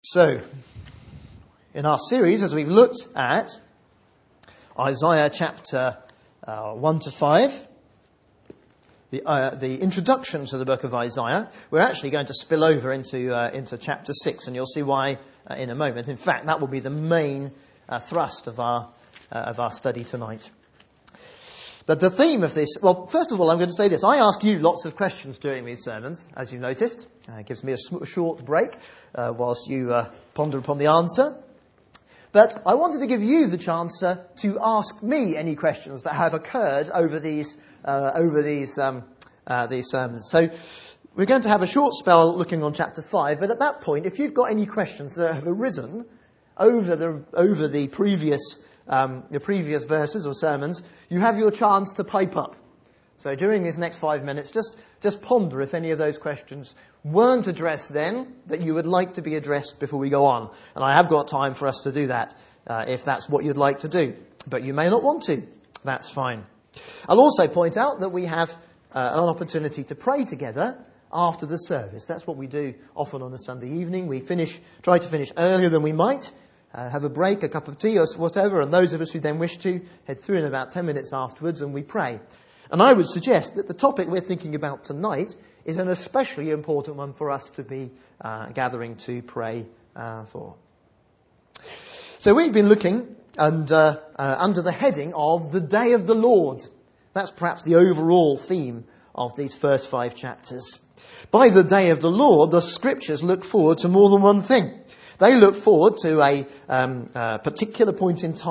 So, in our series, as we've looked at Isaiah chapter 1 to 5, the introduction to the book of Isaiah, we're actually going to spill over into chapter 6, and you'll see why in a moment. In fact, that will be the main thrust of our study tonight. But the theme of this, well, first of all, I'm going to say this. I ask you lots of questions during these sermons, as you've noticed. It gives me a short break whilst you ponder upon the answer. But I wanted to give you the chance to ask me any questions that have occurred over these sermons. So we're going to have a short spell looking on chapter 5. But at that point, if you've got any questions that have arisen over the previous verses or sermons, you have your chance to pipe up. So during these next 5 minutes, just ponder if any of those questions weren't addressed then, that you would like to be addressed before we go on. And I have got time for us to do that, if that's what you'd like to do. But you may not want to. That's fine. I'll also point out that we have an opportunity to pray together after the service. That's what we do often on a Sunday evening. We try to finish earlier than we might. Have a break, a cup of tea or whatever, and those of us who then wish to head through in about 10 minutes afterwards and we pray. And I would suggest that the topic we're thinking about tonight is an especially important one for us to be gathering to pray for. So we've been looking under the heading of the Day of the Lord. That's perhaps the overall theme of these first 5 chapters. By the Day of the Lord, the Scriptures look forward to more than one thing. They look forward to a particular points in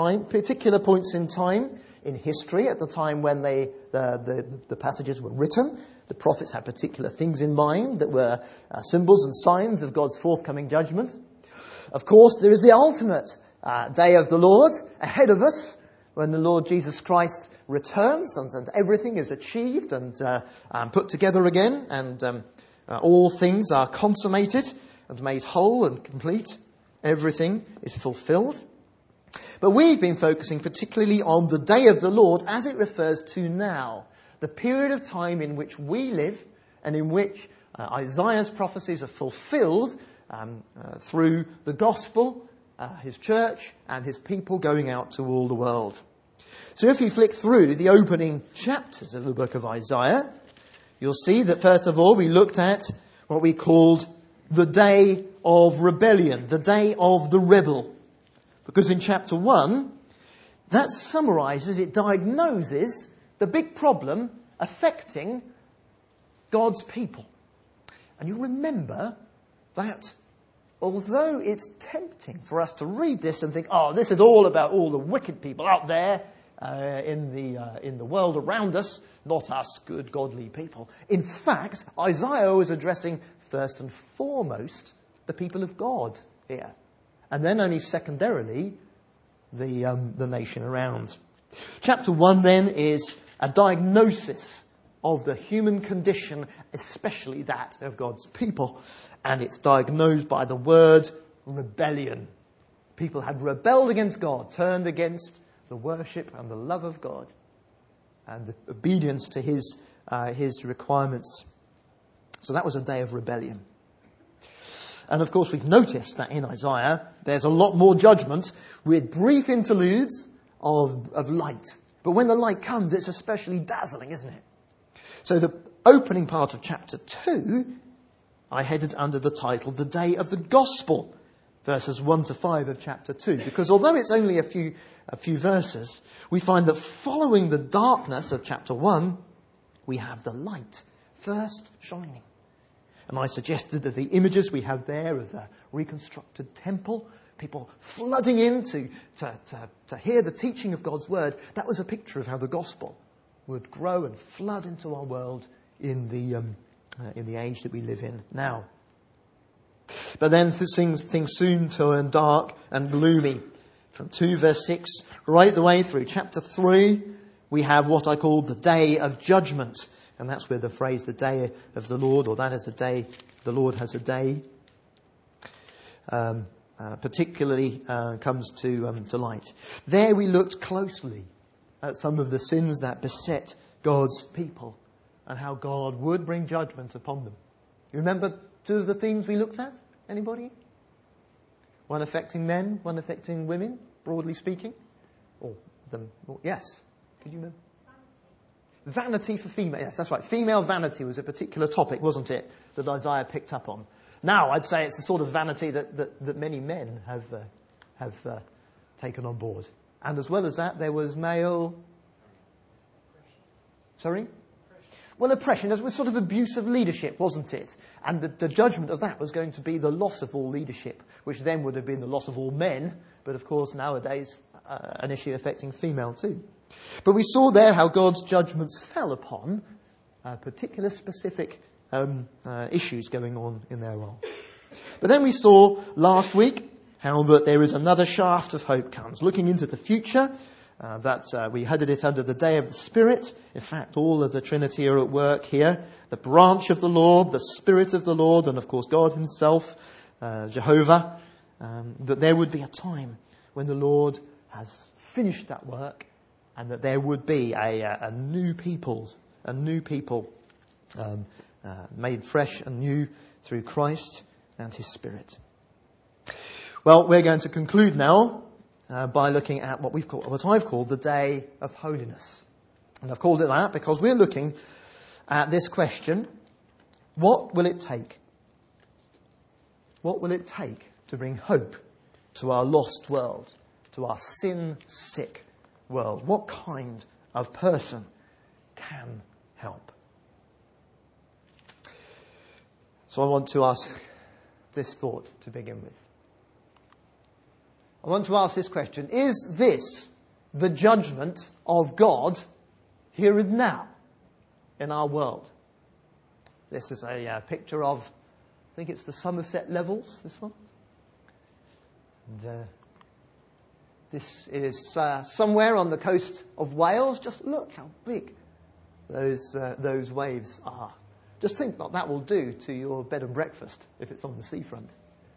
time in history at the time when the passages were written. The prophets had particular things in mind that were symbols and signs of God's forthcoming judgment. Of course, there is the ultimate Day of the Lord ahead of us when the Lord Jesus Christ returns and everything is achieved and put together again and all things are consummated and made whole and complete. Everything is fulfilled. But we've been focusing particularly on the Day of the Lord as it refers to now, the period of time in which we live and in which Isaiah's prophecies are fulfilled through the gospel, his church and his people going out to all the world. So if you flick through the opening chapters of the book of Isaiah, you'll see that first of all we looked at what we called the day of rebellion, the day of the rebel. Because in chapter 1, that summarises, it diagnoses the big problem affecting God's people. And you'll remember that although it's tempting for us to read this and think, oh, this is all about all the wicked people out there in the world around us, not us good, godly people. In fact, Isaiah was addressing first and foremost the people of God here. And then only secondarily the nation around. Chapter 1 then is a diagnosis of the human condition, especially that of God's people. And it's diagnosed by the word rebellion. People had rebelled against God, turned against the worship and the love of God and the obedience to his requirements. So that was a day of rebellion. And of course we've noticed that in Isaiah there's a lot more judgment with brief interludes of light. But when the light comes, it's especially dazzling, isn't it? So the opening part of chapter 2, I headed under the title, The Day of the Gospel, verses 1 to 5 of chapter 2. Because although it's only a few verses, we find that following the darkness of chapter 1, we have the light first shining. And I suggested that the images we have there of the reconstructed temple, people flooding in to hear the teaching of God's word, that was a picture of how the gospel would grow and flood into our world in the age that we live in now. But then things soon turn dark and gloomy. From 2 verse 6 right the way through chapter 3, we have what I call the day of judgment. And that's where the phrase, the day of the Lord, or that is the day, the Lord has a day, particularly comes to light. There we looked closely at some of the sins that beset God's people and how God would bring judgment upon them. You remember 2 of the themes we looked at? Anybody? One affecting men, one affecting women, broadly speaking? Yes. Could you remember? Vanity for female. Yes, that's right. Female vanity was a particular topic, wasn't it, that Isaiah picked up on. Now, I'd say it's the sort of vanity that many men have taken on board. And as well as that, there was male... Sorry? Well, oppression. It was sort of abuse of leadership, wasn't it? And the judgment of that was going to be the loss of all leadership, which then would have been the loss of all men. But of course, nowadays, an issue affecting female too. But we saw there how God's judgments fell upon particular specific issues going on in their role. But then we saw last week how that there is another shaft of hope comes, looking into the future, that we headed it under the day of the Spirit. In fact, all of the Trinity are at work here. The branch of the Lord, the Spirit of the Lord, and of course God himself, Jehovah, that there would be a time when the Lord has finished that work, and that there would be a new people made fresh and new through Christ and his Spirit. Well, we're going to conclude now by looking at what I've called the Day of Holiness. And I've called it that because we're looking at this question: what will it take? What will it take to bring hope to our lost world, to our sin-sick world? What kind of person can help? So I want to ask this thought to begin with. I want to ask this question: is this the judgment of God here and now in our world? This is a picture of, I think it's the Somerset Levels, this one. And, this is somewhere on the coast of Wales. Just look how big those waves are. Just think what that will do to your bed and breakfast if it's on the seafront.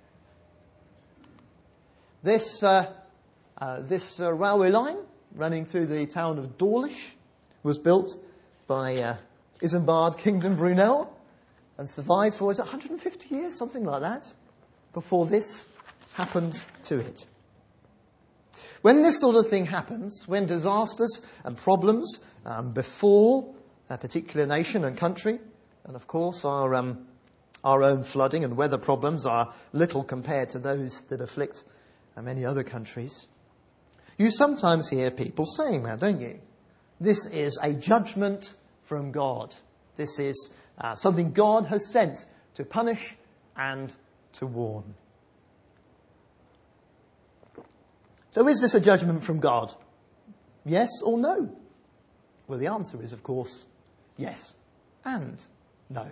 This railway line running through the town of Dawlish was built by Isambard Kingdom Brunel and survived for 150 years, something like that, before this happened to it. When this sort of thing happens, when disasters and problems befall a particular nation and country, and of course our own flooding and weather problems are little compared to those that afflict many other countries, you sometimes hear people saying that, don't you? This is a judgment from God. This is something God has sent to punish and to warn. So is this a judgment from God? Yes or no? Well, the answer is, of course, yes and no.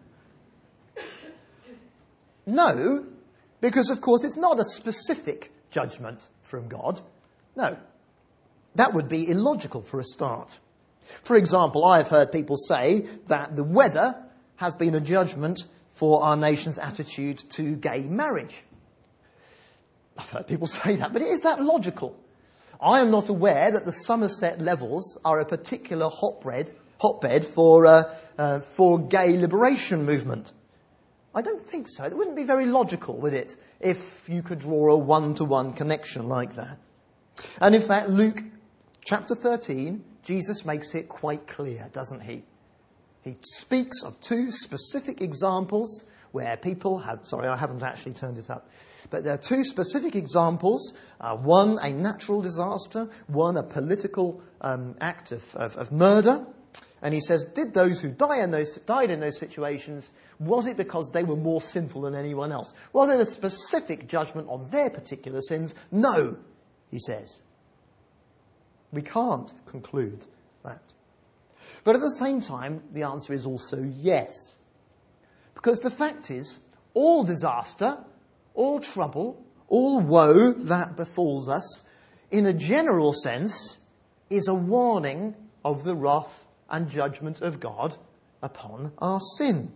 No, because, of course, it's not a specific judgment from God. No. That would be illogical for a start. For example, I have heard people say that the weather has been a judgment for our nation's attitude to gay marriage. I've heard people say that, but is that logical? I am not aware that the Somerset Levels are a particular hotbed for gay liberation movement. I don't think so. It wouldn't be very logical, would it, if you could draw a one-to-one connection like that. And in fact, Luke chapter 13, Jesus makes it quite clear, doesn't he? He speaks of two specific examples where people have... Sorry, I haven't actually turned it up. But there are two specific examples. One, a natural disaster. One, a political act of murder. And he says, did those who died in those situations, was it because they were more sinful than anyone else? Was it a specific judgment on their particular sins? No, he says. We can't conclude that. But at the same time, the answer is also yes. Because the fact is, all disaster, all trouble, all woe that befalls us, in a general sense, is a warning of the wrath and judgment of God upon our sin.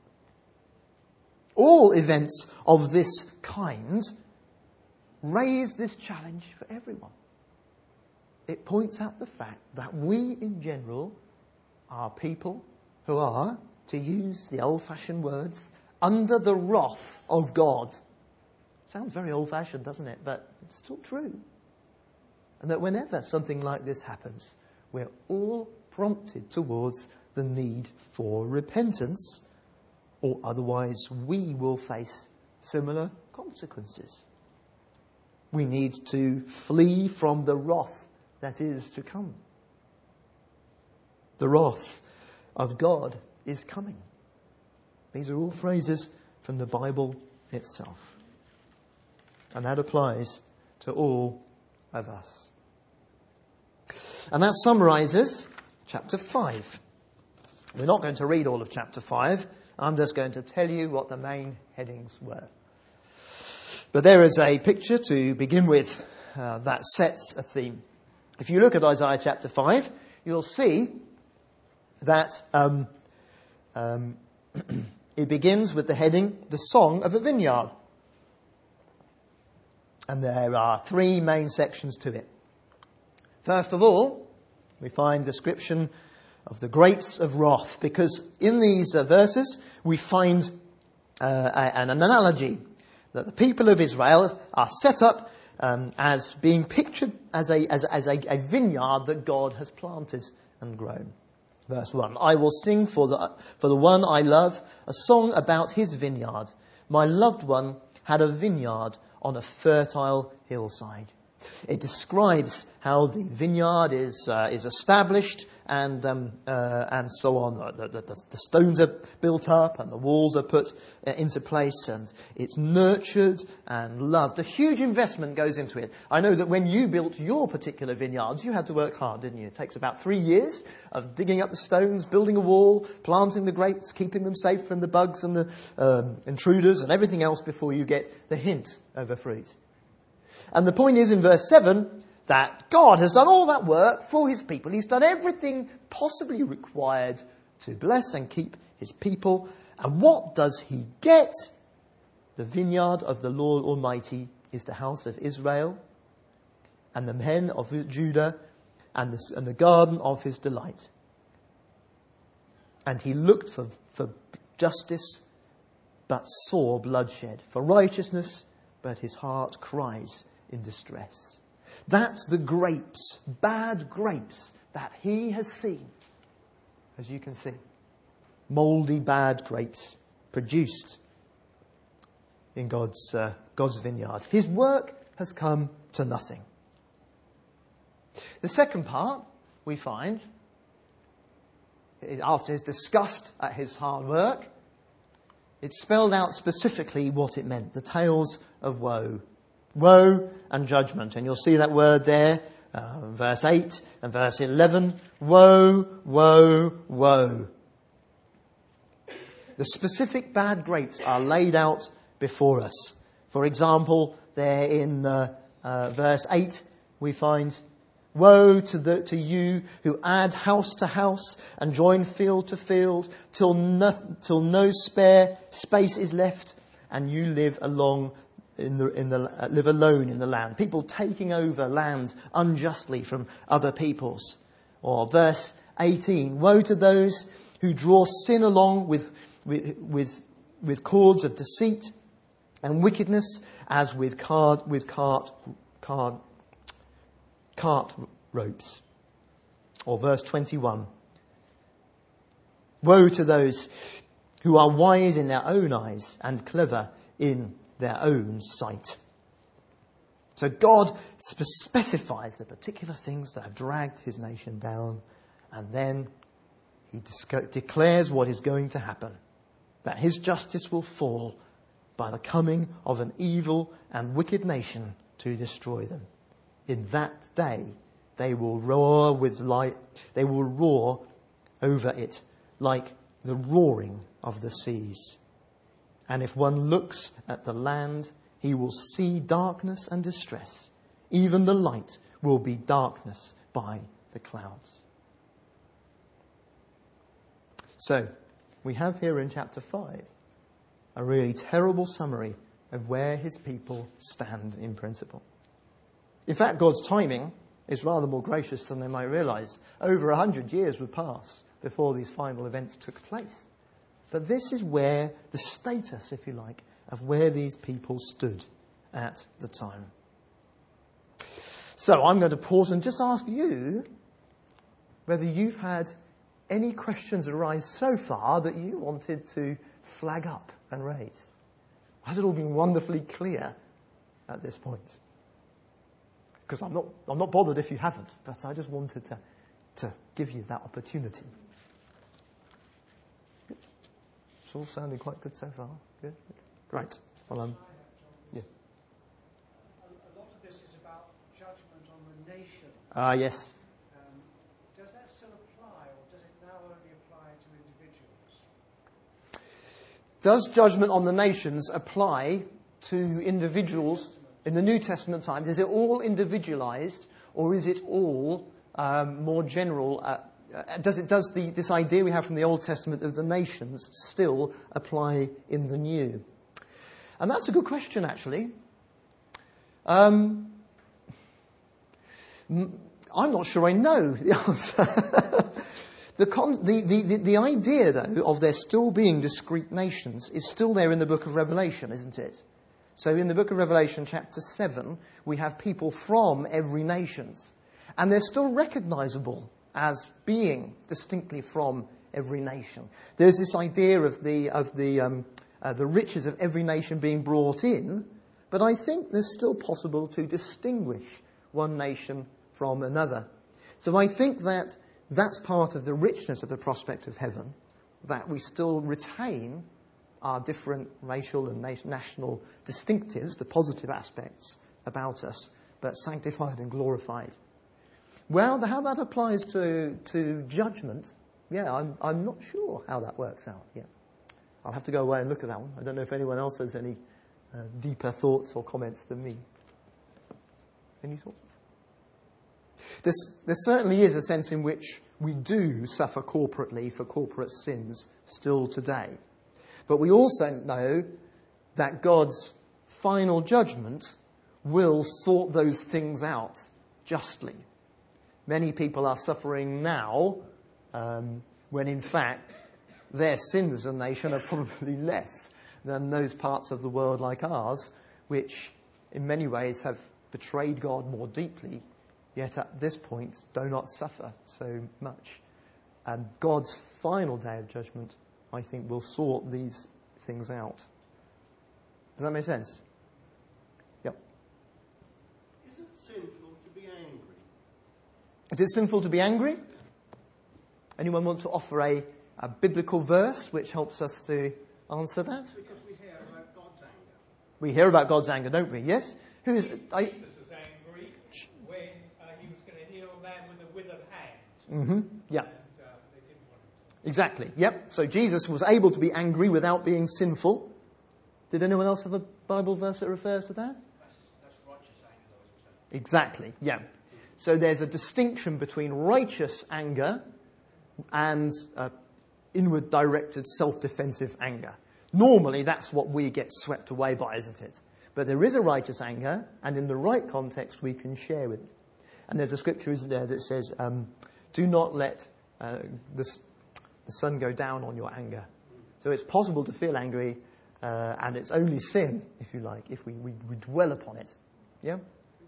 All events of this kind raise this challenge for everyone. It points out the fact that we, in general, are people who are, to use the old-fashioned words, under the wrath of God. Sounds very old-fashioned, doesn't it? But it's still true. And that whenever something like this happens, we're all prompted towards the need for repentance, or otherwise we will face similar consequences. We need to flee from the wrath that is to come. The wrath of God is coming. These are all phrases from the Bible itself. And that applies to all of us. And that summarizes chapter 5. We're not going to read all of chapter 5. I'm just going to tell you what the main headings were. But there is a picture to begin with that sets a theme. If you look at Isaiah chapter 5, you'll see that it begins with the heading, The Song of a Vineyard. And there are three main sections to it. First of all, we find description of the grapes of wrath, because in these verses we find an analogy that the people of Israel are set up as being pictured as a vineyard that God has planted and grown. Verse 1, I will sing for the one I love a song about his vineyard. My loved one had a vineyard on a fertile hillside. It describes how the vineyard is established and so on. The stones are built up and the walls are put into place, and it's nurtured and loved. A huge investment goes into it. I know that when you built your particular vineyards, you had to work hard, didn't you? It takes about 3 years of digging up the stones, building a wall, planting the grapes, keeping them safe from the bugs and the intruders and everything else before you get the hint of a fruit. And the point is in verse 7 that God has done all that work for his people. He's done everything possibly required to bless and keep his people. And what does he get? The vineyard of the Lord Almighty is the house of Israel, and the men of Judah, and the garden of his delight. And he looked for justice, but saw bloodshed, for righteousness, but his heart cries in distress. That's the grapes, bad grapes, that he has seen. As you can see, mouldy, bad grapes produced in God's vineyard. His work has come to nothing. The second part, we find, after his disgust at his hard work, it spelled out specifically what it meant, the tales of woe. Woe and judgment. And you'll see that word there, verse 8 and verse 11. Woe, woe, woe. The specific bad grapes are laid out before us. For example, there in verse 8, we find, woe to you who add house to house and join field to field till no spare space is left, and you live alone in the land. People taking over land unjustly from other peoples. Or verse 18, woe to those who draw sin along with cords of deceit and wickedness, as with cart ropes. Or verse 21. Woe to those who are wise in their own eyes and clever in their own sight. So God specifies the particular things that have dragged his nation down, and then he declares what is going to happen, that his justice will fall by the coming of an evil and wicked nation to destroy them. In that day, they will roar over it like the roaring of the seas. And if one looks at the land, he will see darkness and distress. Even the light will be darkness by the clouds. So, we have here in chapter 5 a really terrible summary of where his people stand in principle. In fact, God's timing is rather more gracious than they might realise. Over 100 years would pass before these final events took place. But this is where the status, if you like, of where these people stood at the time. So I'm going to pause and just ask you whether you've had any questions arise so far that you wanted to flag up and raise. Has it all been wonderfully clear at this point? Because I'm not bothered if you haven't, but I just wanted to give you that opportunity. Good. It's all sounding quite good so far. Good. Great. Well, yeah. A lot of this is about judgment on the nation. Yes. Does that still apply, or does it now only apply to individuals? Does judgment on the nations apply to individuals in the New Testament times? Is it all individualized, or is it all more general? Does this idea we have from the Old Testament of the nations still apply in the New? And that's a good question, actually. I'm not sure I know the answer. The idea, though, of there still being discrete nations is still there in the book of Revelation, isn't it? So in the book of Revelation, chapter 7, we have people from every nation. And they're still recognizable as being distinctly from every nation. There's this idea of the riches of every nation being brought in, but I think there's still possible to distinguish one nation from another. So I think that that's part of the richness of the prospect of heaven, that we still retain our different racial and national distinctives, the positive aspects about us, but sanctified and glorified. Well, how that applies to judgment, I'm not sure how that works out yet. I'll have to go away and look at that one. I don't know if anyone else has any deeper thoughts or comments than me. Any thoughts? There certainly is a sense in which we do suffer corporately for corporate sins still today. But we also know that God's final judgment will sort those things out justly. Many people are suffering now when in fact their sins as a nation are probably less than those parts of the world like ours, which in many ways have betrayed God more deeply, yet at this point do not suffer so much. And God's final day of judgment, I think, will sort these things out. Does that make sense? Yep. Is it sinful to be angry? Is it sinful to be angry? Anyone want to offer a biblical verse which helps us to answer that? Because we hear about God's anger. We hear about God's anger, don't we? Yes? Who is? Jesus was angry when he was going to heal a man with a withered hand. Mm-hmm. Yeah. And they didn't want him to. Exactly. Yep. So Jesus was able to be angry without being sinful. Did anyone else have a Bible verse that refers to that? That's righteous anger, though, isn't it? Exactly. Yeah. So there's a distinction between righteous anger and inward directed self-defensive anger. Normally that's what we get swept away by, isn't it? But there is a righteous anger, and in the right context we can share with it. And there's a scripture, isn't there, that says, do not let the sun go down on your anger. So it's possible to feel angry, and it's only sin, if you like, if we dwell upon it. Yeah?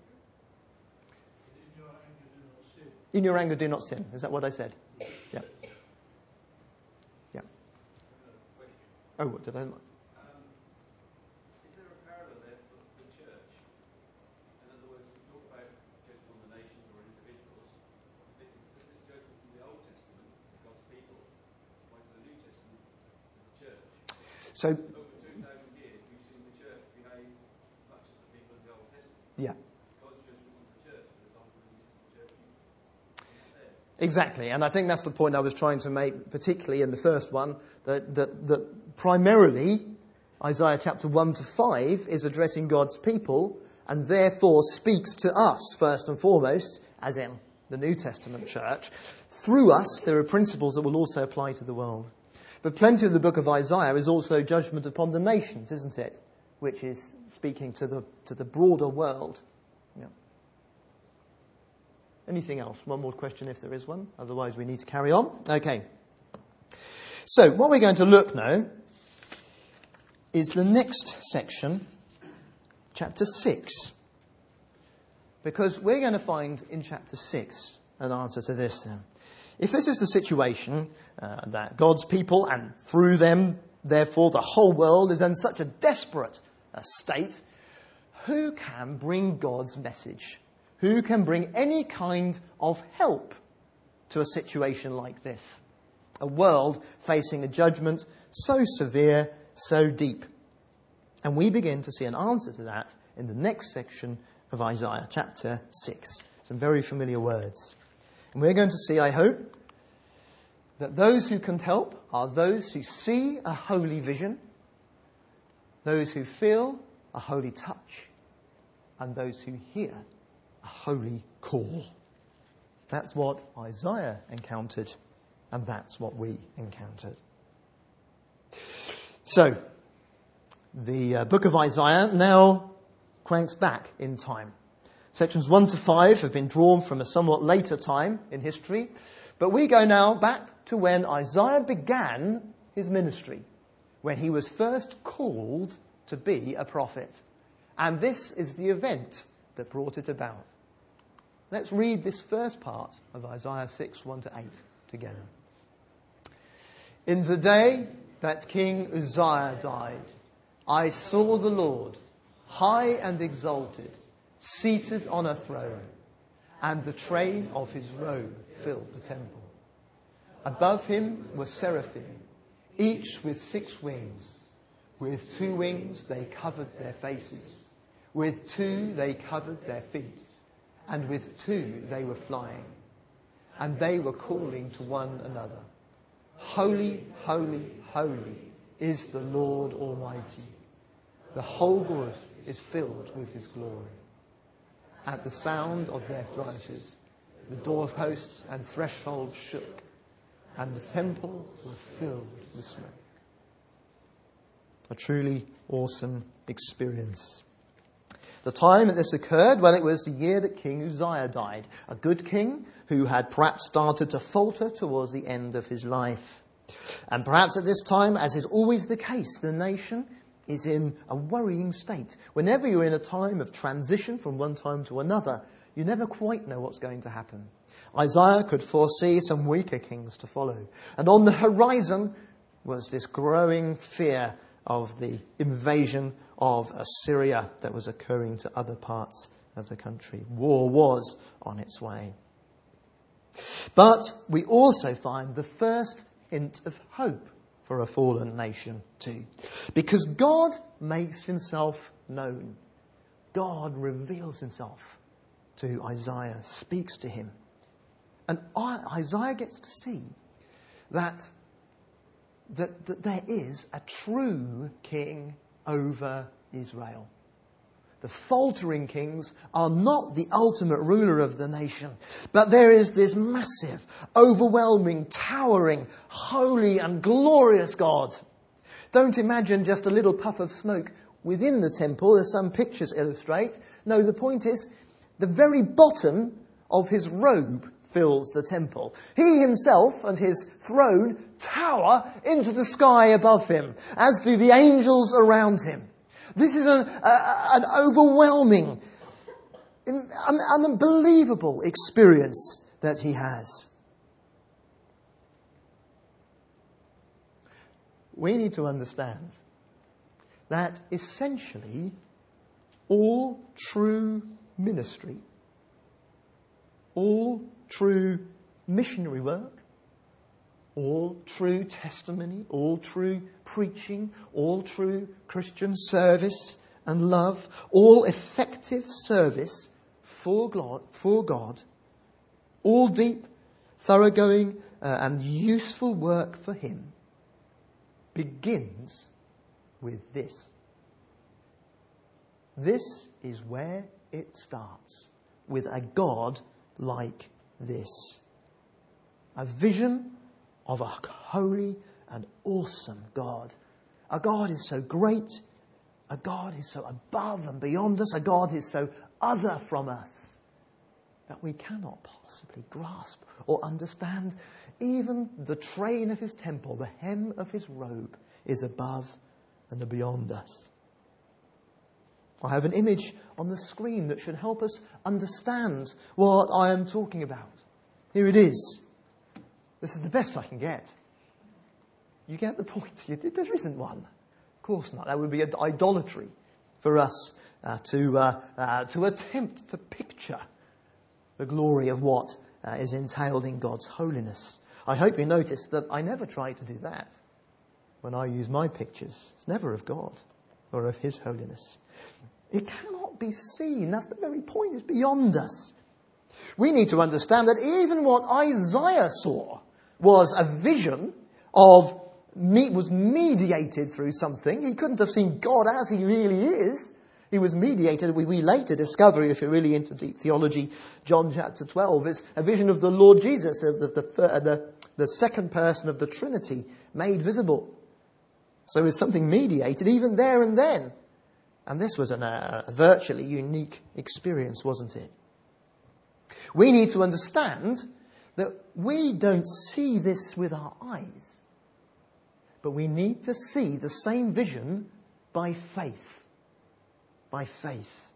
In your anger, do not sin. Is that what I said? Yeah. Yeah. Oh, what did I? Is there a parallel there for the church? In other words, we talk about judgment on the nations or individuals. Does this judgment from the Old Testament, God's people, apply to the New Testament, the church? So, over 2,000 years, we've seen the church behave much as the people of the Old Testament. yeah. God's judgment on the church, for example, the church. Exactly, and I think that's the point I was trying to make, particularly in the first one, that primarily Isaiah chapter 1 to 5 is addressing God's people, and therefore speaks to us first and foremost, as in the New Testament church. Through us, there are principles that will also apply to the world. But plenty of the book of Isaiah is also judgment upon the nations, isn't it? Which is speaking to the broader world. Yeah. Anything else? One more question if there is one. Otherwise we need to carry on. Okay. So what we're going to look now is the next section, chapter 6. Because we're going to find in chapter 6 an answer to this then. If this is the situation that God's people and through them, therefore the whole world is in such a desperate state, who can bring God's message? Who can bring any kind of help to a situation like this? A world facing a judgment so severe, so deep. And we begin to see an answer to that in the next section of Isaiah, chapter 6. Some very familiar words. And we're going to see, I hope, that those who can help are those who see a holy vision, those who feel a holy touch, and those who hear a holy call. That's what Isaiah encountered, and that's what we encountered. So, the book of Isaiah now cranks back in time. Sections 1 to 5 have been drawn from a somewhat later time in history, but we go now back to when Isaiah began his ministry, when he was first called to be a prophet. And this is the event that brought it about. Let's read this first part of Isaiah 6, 1 to 8 together. In the day that King Uzziah died, I saw the Lord, high and exalted, seated on a throne, and the train of his robe filled the temple. Above him were seraphim, each with 6 wings. With 2 wings they covered their faces. With 2 they covered their feet. And with 2 they were flying. And they were calling to one another, Holy, holy, holy is the Lord Almighty. The whole earth is filled with his glory. At the sound of their flourishes, the doorposts and thresholds shook, and the temple was filled with smoke. A truly awesome experience. The time that this occurred, well, it was the year that King Uzziah died. A good king who had perhaps started to falter towards the end of his life. And perhaps at this time, as is always the case, the nation is in a worrying state. Whenever you're in a time of transition from one time to another, you never quite know what's going to happen. Isaiah could foresee some weaker kings to follow. And on the horizon was this growing fear of the invasion of Assyria that was occurring to other parts of the country. War was on its way. But we also find the first hint of hope for a fallen nation too. Because God makes himself known. God reveals himself to Isaiah, speaks to him. And Isaiah gets to see that there is a true king over Israel. The faltering kings are not the ultimate ruler of the nation, but there is this massive, overwhelming, towering, holy and glorious God. Don't imagine just a little puff of smoke within the temple, as some pictures illustrate. No, the point is, the very bottom of his robe fills the temple. He himself and his throne tower into the sky above him, as do the angels around him. This is an overwhelming, an unbelievable experience that he has. We need to understand that essentially all true ministry, all true missionary work, all true testimony, all true preaching, all true Christian service and love, all effective service for God, all deep, thoroughgoing and useful work for him begins with this. This is where it starts, with a God like this. A vision of a holy and awesome God. A God is so great. A God is so above and beyond us. A God is so other from us that we cannot possibly grasp or understand. Even the train of his temple, the hem of his robe, is above and beyond us. I have an image on the screen that should help us understand what I am talking about. Here it is. This is the best I can get. You get the point. There isn't one. Of course not. That would be idolatry for us to attempt to picture the glory of what is entailed in God's holiness. I hope you noticed that I never try to do that when I use my pictures. It's never of God or of His holiness. It cannot be seen. That's the very point. It's beyond us. We need to understand that even what Isaiah saw was a vision was mediated through something. He couldn't have seen God as He really is. He was mediated. We later discover, if you're really into deep theology, John chapter 12 is a vision of the Lord Jesus, the second person of the Trinity, made visible. So it's something mediated even there and then. And this was a virtually unique experience, wasn't it? We need to understand that we don't see this with our eyes, but we need to see the same vision by faith. By faith.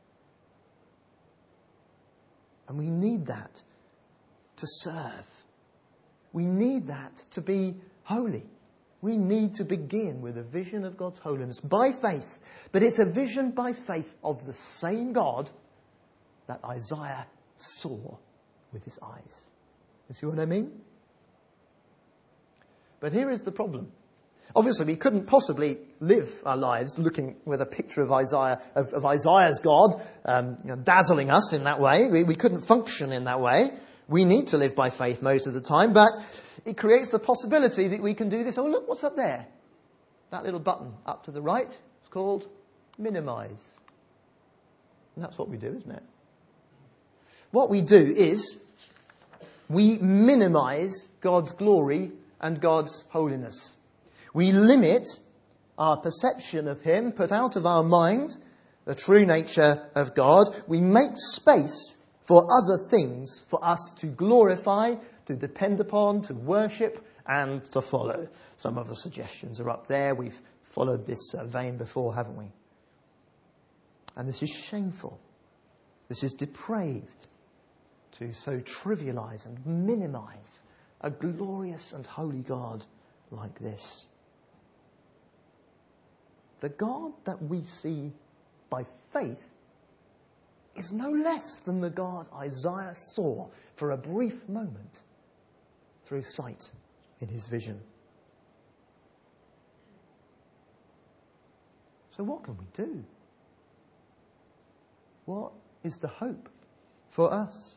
And we need that to serve. We need that to be holy. We need to begin with a vision of God's holiness by faith. But it's a vision by faith of the same God that Isaiah saw with his eyes. You see what I mean? But here is the problem. Obviously, we couldn't possibly live our lives looking with a picture of Isaiah, of Isaiah's God, dazzling us in that way. We couldn't function in that way. We need to live by faith most of the time, but it creates the possibility that we can do this. Oh, look, what's up there? That little button up to the right is called minimize. And that's what we do, isn't it? What we do is we minimize God's glory and God's holiness. We limit our perception of Him, put out of our mind the true nature of God. We make space for other things for us to glorify, to depend upon, to worship and to follow. Some of the suggestions are up there. We've followed this vein before, haven't we? And this is shameful. This is depraved to so trivialize and minimize a glorious and holy God like this. The God that we see by faith is no less than the God Isaiah saw for a brief moment through sight in his vision. So what can we do? What is the hope for us?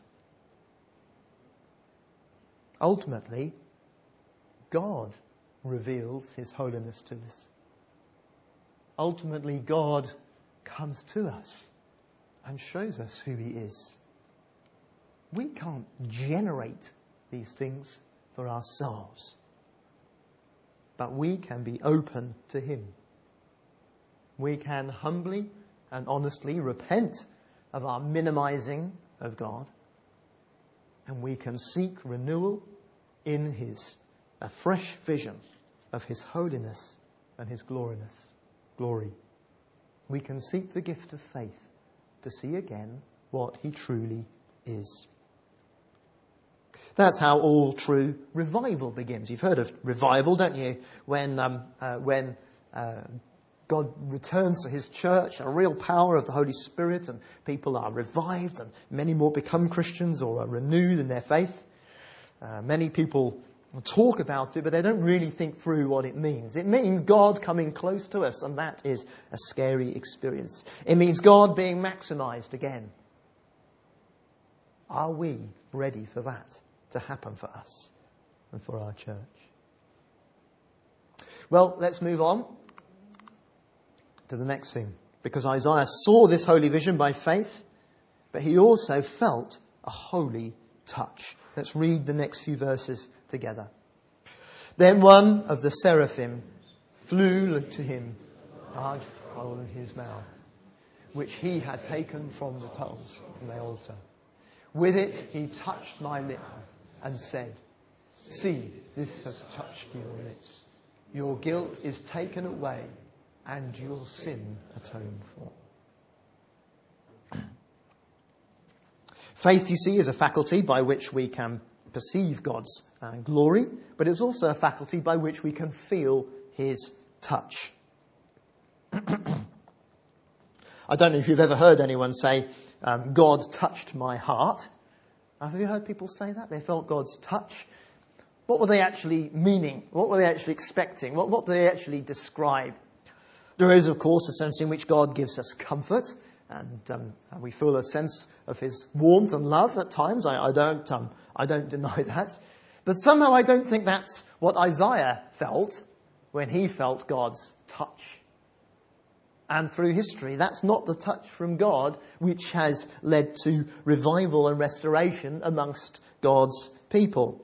Ultimately, God reveals His holiness to us. Ultimately, God comes to us and shows us who He is. We can't generate these things for ourselves, but we can be open to Him. We can humbly and honestly repent of our minimizing of God, and we can seek renewal in His a fresh vision of His holiness and His glory. We can seek the gift of faith to see again what He truly is. That's how all true revival begins. You've heard of revival, don't you? When God returns to His church, a real power of the Holy Spirit, and people are revived, and many more become Christians or are renewed in their faith. Many people talk about it, but they don't really think through what it means. It means God coming close to us, and that is a scary experience. It means God being maximized again. Are we ready for that to happen for us and for our church? Well, let's move on to the next thing. Because Isaiah saw this holy vision by faith, but he also felt a holy touch. Let's read the next few verses together. Then one of the seraphim flew to him, a large scroll in his mouth, which he had taken from the tongues from the altar. With it he touched my lip and said, "See, this has touched your lips. Your guilt is taken away and your sin atoned for." Faith, you see, is a faculty by which we can perceive God's glory, but it's also a faculty by which we can feel his touch. I don't know if you've ever heard anyone say, God touched my heart. Have you heard people say that? They felt God's touch. What were they actually meaning? What were they actually expecting? What did they actually describe? There is, of course, a sense in which God gives us comfort, and we feel a sense of his warmth and love at times. I don't deny that. But somehow I don't think that's what Isaiah felt when he felt God's touch. And through history, that's not the touch from God which has led to revival and restoration amongst God's people.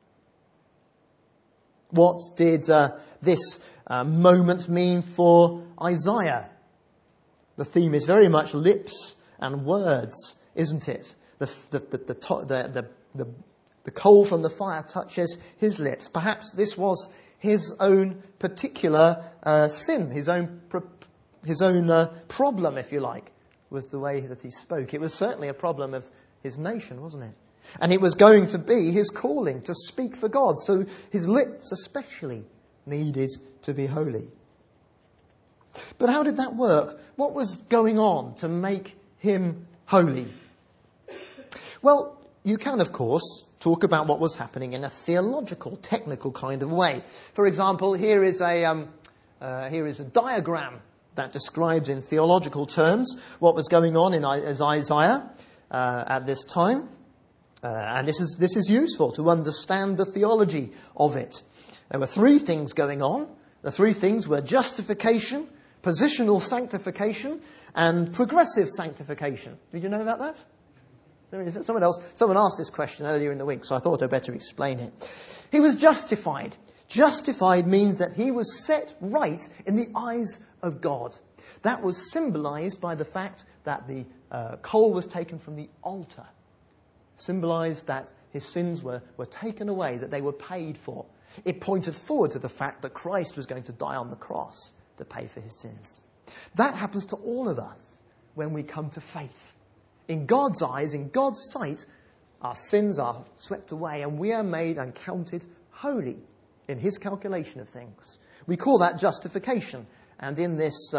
What did this moment mean for Isaiah? The theme is very much lips and words, isn't it? The coal from the fire touches his lips. Perhaps this was his own particular sin, his own problem, if you like, was the way that he spoke. It was certainly a problem of his nation, wasn't it? And it was going to be his calling to speak for God. So his lips especially needed to be holy. But how did that work? What was going on to make him holy? Well, you can, of course, talk about what was happening in a theological, technical kind of way. For example, here is a diagram that describes in theological terms what was going on in Isaiah at this time. And this is useful to understand the theology of it. There were three things going on. The three things were justification, positional sanctification, and progressive sanctification. Did you know about that? Someone asked this question earlier in the week, so I thought I'd better explain it. He was justified. Justified means that he was set right in the eyes of God. That was symbolized by the fact that the coal was taken from the altar. Symbolized that his sins were taken away, that they were paid for. It pointed forward to the fact that Christ was going to die on the cross to pay for his sins. That happens to all of us when we come to faith. In God's eyes, in God's sight, our sins are swept away and we are made and counted holy in his calculation of things. We call that justification. And in this,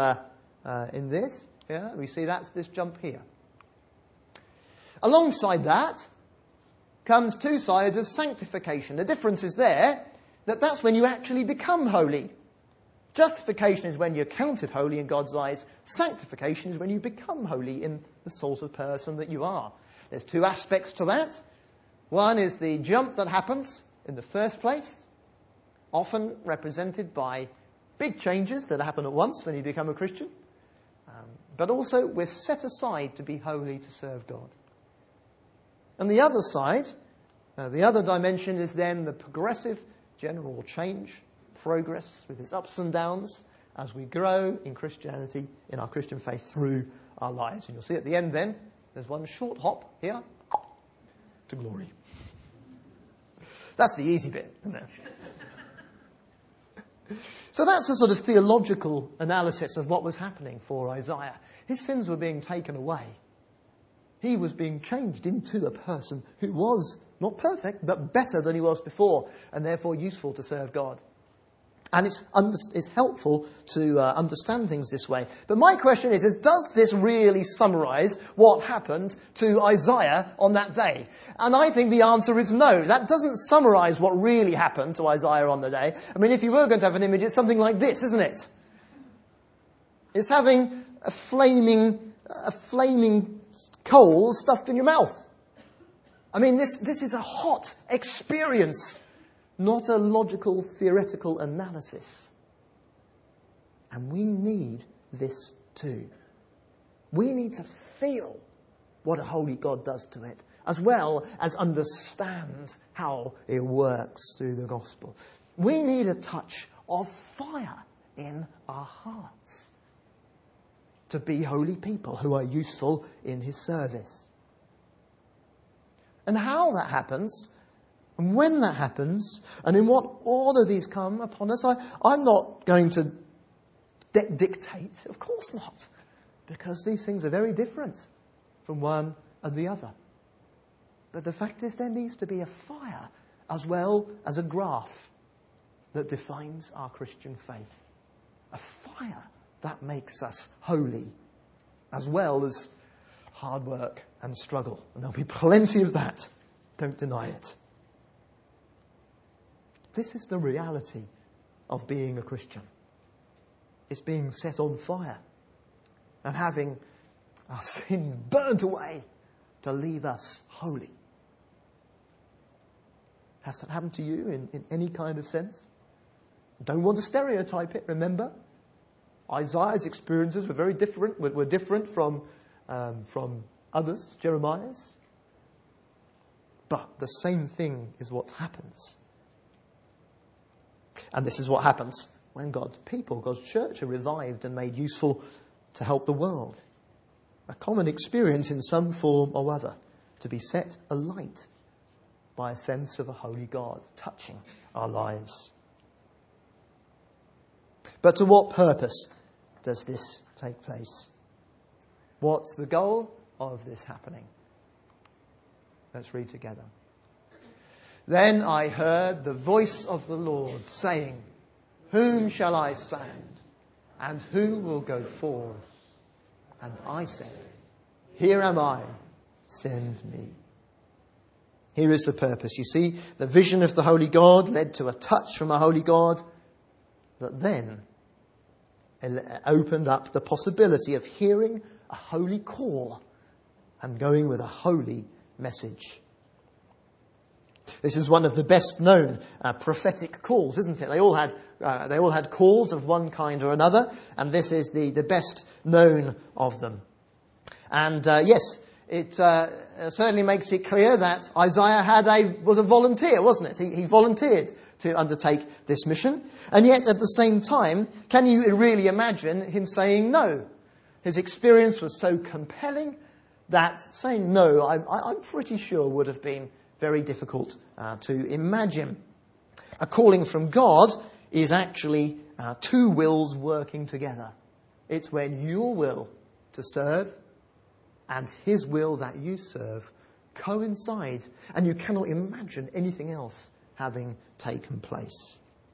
we see that's this jump here. Alongside that comes two sides of sanctification. The difference is there that that's when you actually become holy. Justification is when you're counted holy in God's eyes. Sanctification is when you become holy in the sort of person that you are. There's two aspects to that. One is the jump that happens in the first place, often represented by big changes that happen at once when you become a Christian. But also we're set aside to be holy to serve God. And the other side, the other dimension is then the progressive general change, progress with its ups and downs as we grow in Christianity, in our Christian faith through our lives. And you'll see at the end then, there's one short hop here to glory. That's the easy bit, isn't it? So that's a sort of theological analysis of what was happening for Isaiah. His sins were being taken away. He was being changed into a person who was not perfect, but better than he was before, and therefore useful to serve God. And it's helpful to understand things this way. But my question is, does this really summarize what happened to Isaiah on that day? And I think the answer is no. That doesn't summarize what really happened to Isaiah on the day. I mean, if you were going to have an image, it's something like this, isn't it? It's having a flaming coal stuffed in your mouth. I mean, this is a hot experience, not a logical, theoretical analysis. And we need this too. We need to feel what a holy God does to it, as well as understand how it works through the gospel. We need a touch of fire in our hearts to be holy people who are useful in his service. And how that happens, and when that happens, and in what order these come upon us, I'm not going to dictate. Of course not. Because these things are very different from one and the other. But the fact is there needs to be a fire as well as a graph that defines our Christian faith. A fire that makes us holy as well as hard work and struggle. And there'll be plenty of that. Don't deny it. This is the reality of being a Christian. It's being set on fire and having our sins burnt away to leave us holy. Has that happened to you in any kind of sense? Don't want to stereotype it, remember? Isaiah's experiences were very different, were different from others, Jeremiah's. But the same thing is what happens. And this is what happens when God's people, God's church, are revived and made useful to help the world. A common experience in some form or other, to be set alight by a sense of a holy God touching our lives. But to what purpose does this take place? What's the goal of this happening? Let's read together. Then I heard the voice of the Lord saying, "Whom shall I send? And who will go forth?" And I said, "Here am I, send me." Here is the purpose. You see, the vision of the Holy God led to a touch from a Holy God that then opened up the possibility of hearing a holy call and going with a holy message. This is one of the best known prophetic calls, isn't it? They all had calls of one kind or another, and this is the best known of them. And yes, it certainly makes it clear that Isaiah was a volunteer, wasn't it? He volunteered to undertake this mission. And yet, at the same time, can you really imagine him saying no? His experience was so compelling that saying no, I'm pretty sure would have been very difficult to imagine. A calling from God is actually two wills working together. It's when your will to serve and his will that you serve coincide, and you cannot imagine anything else having taken place.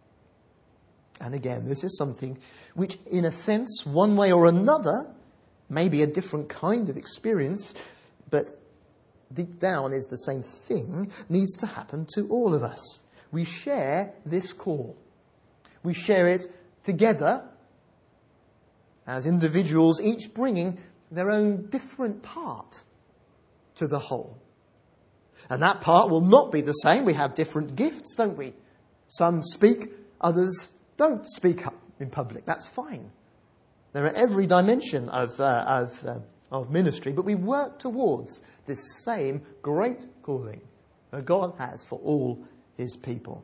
And again, this is something which, in a sense, one way or another, may be a different kind of experience, but deep down is the same thing, needs to happen to all of us. We share this call. We share it together as individuals, each bringing their own different part to the whole. And that part will not be the same. We have different gifts, don't we? Some speak, others don't speak up in public. That's fine. There are every dimension of ministry, but we work towards this same great calling that God has for all his people.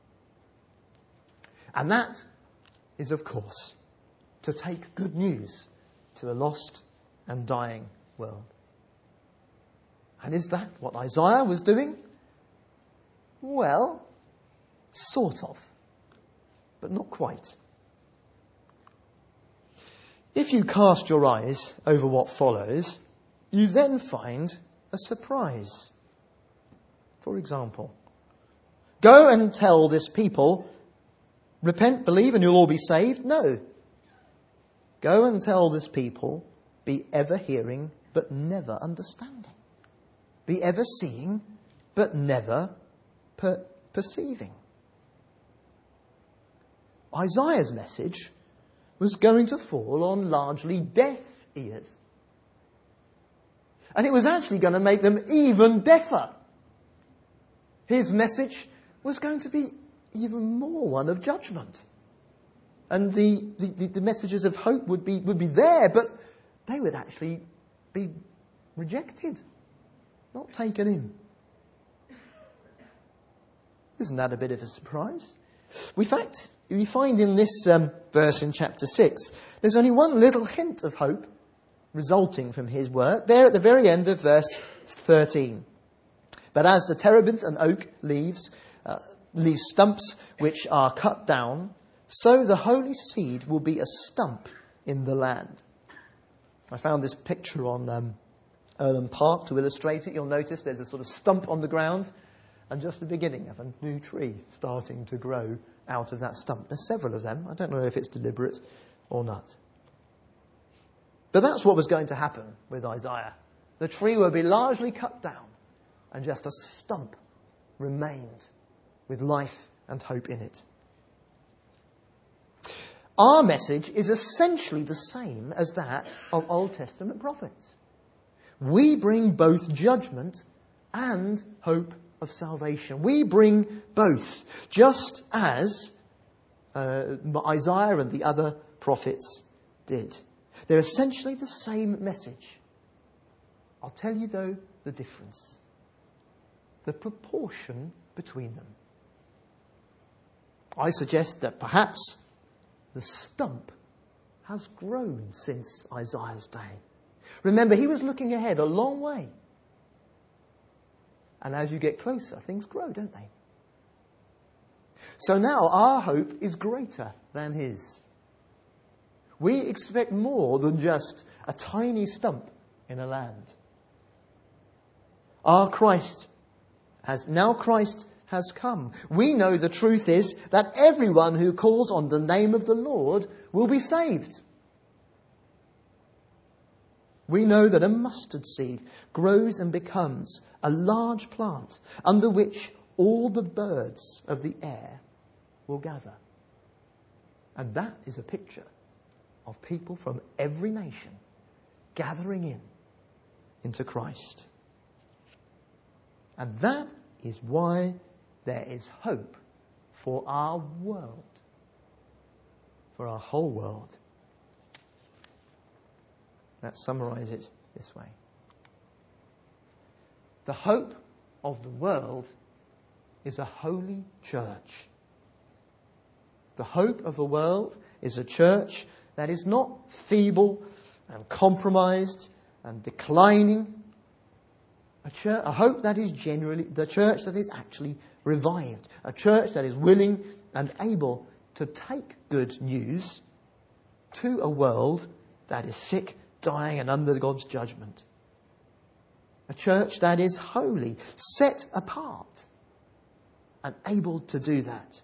And that is, of course, to take good news to a lost and dying world. And is that what Isaiah was doing? Well, sort of, but not quite. If you cast your eyes over what follows, you then find a surprise. For example, go and tell this people, repent, believe, and you'll all be saved. No. Go and tell this people, be ever hearing, but never understanding. Be ever seeing, but never perceiving. Isaiah's message was going to fall on largely deaf ears. And it was actually going to make them even deafer. His message was going to be even more one of judgment. And the messages of hope would be there, but they would actually be rejected, not taken in. Isn't that a bit of a surprise? We find in this verse in chapter 6, there's only one little hint of hope resulting from his work, there at the very end of verse 13. But as the terebinth and oak leaves stumps which are cut down, so the holy seed will be a stump in the land. I found this picture on Erlen Park, to illustrate it, you'll notice there's a sort of stump on the ground and just the beginning of a new tree starting to grow out of that stump. There's several of them. I don't know if it's deliberate or not. But that's what was going to happen with Isaiah. The tree would be largely cut down and just a stump remained with life and hope in it. Our message is essentially the same as that of Old Testament prophets. We bring both judgment and hope of salvation. We bring both, just as Isaiah and the other prophets did. They're essentially the same message. I'll tell you, though, the difference. The proportion between them. I suggest that perhaps the stump has grown since Isaiah's day. Remember, he was looking ahead a long way. And as you get closer, things grow, don't they? So now our hope is greater than his. We expect more than just a tiny stump in a land. Christ has come. We know the truth is that everyone who calls on the name of the Lord will be saved. We know that a mustard seed grows and becomes a large plant under which all the birds of the air will gather. And that is a picture of people from every nation gathering into Christ. And that is why there is hope for our world, for our whole world. Let's summarize it this way. The hope of the world is a holy church. The hope of the world is a church that is not feeble and compromised and declining. A hope that is generally the church that is actually revived. A church that is willing and able to take good news to a world that is sick, dying and under God's judgment. A church that is holy, set apart and able to do that.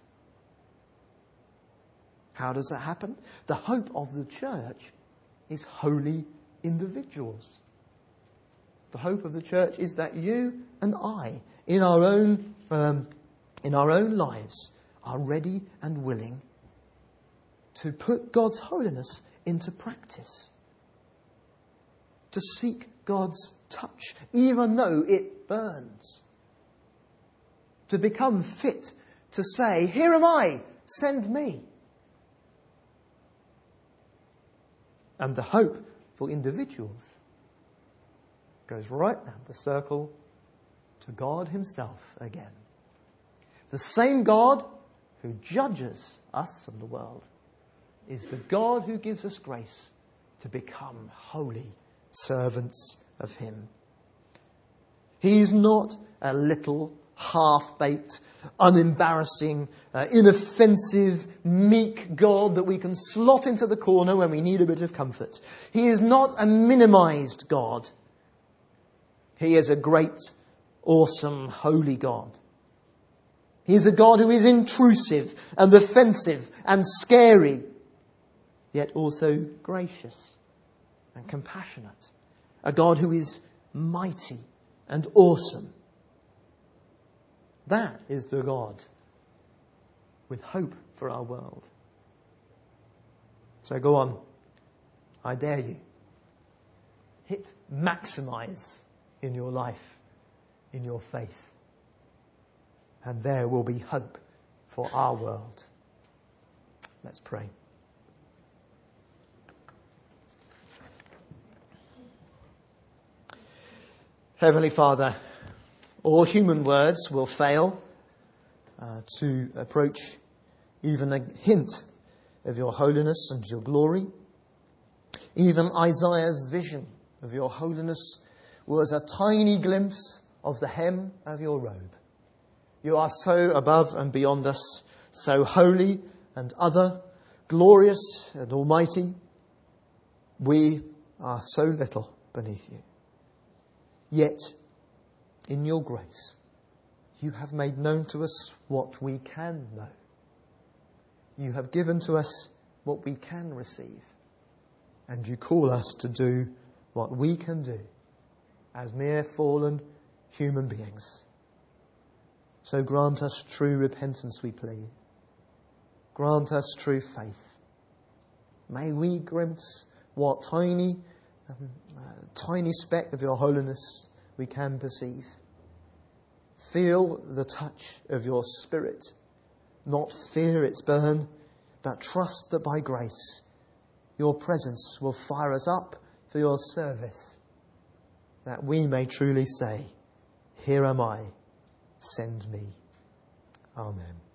How does that happen? The hope of the church is holy individuals. The hope of the church is that you and I, in our own lives, are ready and willing to put God's holiness into practice. To seek God's touch, even though it burns. To become fit to say, "Here am I, send me." And the hope for individuals goes right round the circle to God himself again. The same God who judges us and the world is the God who gives us grace to become holy servants of him. He is not a little half-baked, unembarrassing, inoffensive, meek God that we can slot into the corner when we need a bit of comfort. He is not a minimized God. He is a great, awesome, holy God. He is a God who is intrusive and offensive and scary, yet also gracious and compassionate. A God who is mighty and awesome. That is the God with hope for our world. So go on. I dare you. Hit maximize in your life, in your faith. And there will be hope for our world. Let's pray. Heavenly Father, all human words will fail to approach even a hint of your holiness and your glory. Even Isaiah's vision of your holiness was a tiny glimpse of the hem of your robe. You are so above and beyond us, so holy and other, glorious and almighty. We are so little beneath you. Yet, in your grace, you have made known to us what we can know. You have given to us what we can receive. And you call us to do what we can do as mere fallen human beings. So grant us true repentance, we plead. Grant us true faith. May we glimpse what tiny speck of your holiness we can perceive. Feel the touch of your Spirit, not fear its burn, but trust that by grace your presence will fire us up for your service, that we may truly say, "Here am I, send me." Amen.